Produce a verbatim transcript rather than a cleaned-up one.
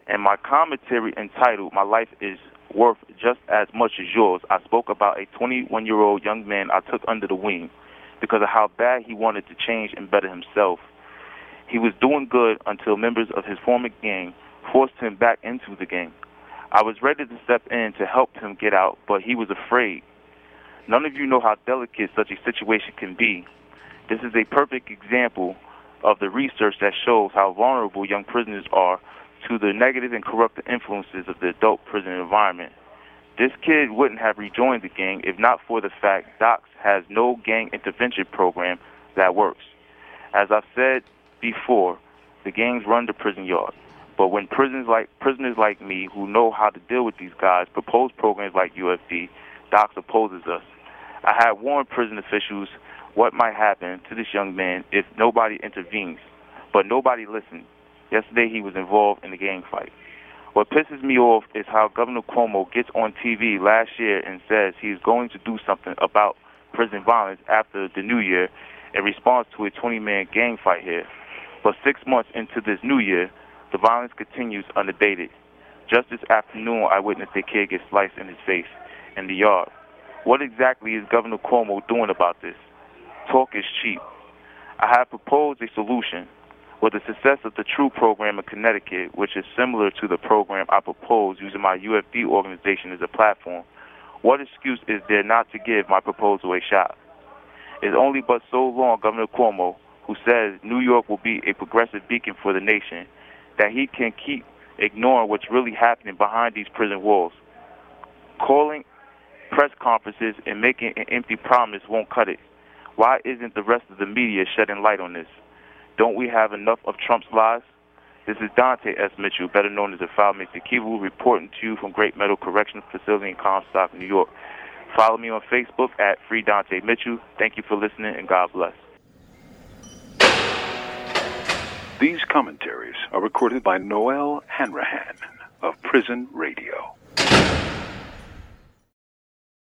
In my commentary entitled "My Life is Worth Just as Much as Yours," I spoke about a twenty-one-year-old young man I took under the wing because of how bad he wanted to change and better himself. He was doing good until members of his former gang forced him back into the gang. I was ready to step in to help him get out, but he was afraid. None of you know how delicate such a situation can be. This is a perfect example of the research that shows how vulnerable young prisoners are to the negative and corrupting influences of the adult prison environment. This kid wouldn't have rejoined the gang if not for the fact Docks has no gang intervention program that works. As I've said before, the gangs run the prison yard. But when prisoners like prisoners like me who know how to deal with these guys propose programs like U F D, Docks opposes us. I had warned prison officials what might happen to this young man if nobody intervenes, but nobody listened. Yesterday he was involved in a gang fight. What pisses me off is how Governor Cuomo gets on T V last year and says he's going to do something about prison violence after the new year in response to a twenty-man gang fight here. But six months into this new year, the violence continues unabated. Just this afternoon, I witnessed a kid get sliced in his face in the yard. What exactly is Governor Cuomo doing about this? Talk is cheap. I have proposed a solution. With the success of the TRUE program in Connecticut, which is similar to the program I proposed using my U F D organization as a platform, what excuse is there not to give my proposal a shot? It's only but so long Governor Cuomo, who says New York will be a progressive beacon for the nation, that he can keep ignoring what's really happening behind these prison walls. Calling press conferences and making an empty promise won't cut it. Why isn't the rest of the media shedding light on this? Don't we have enough of Trump's lies? This is Dante S. Mitchell, better known as the File Maker Kivu, reporting to you from Great Meadow Corrections Facility in Comstock, New York. Follow me on Facebook at Free Dante Mitchell. Thank you for listening, and God bless. These commentaries are recorded by Noel Hanrahan of Prison Radio.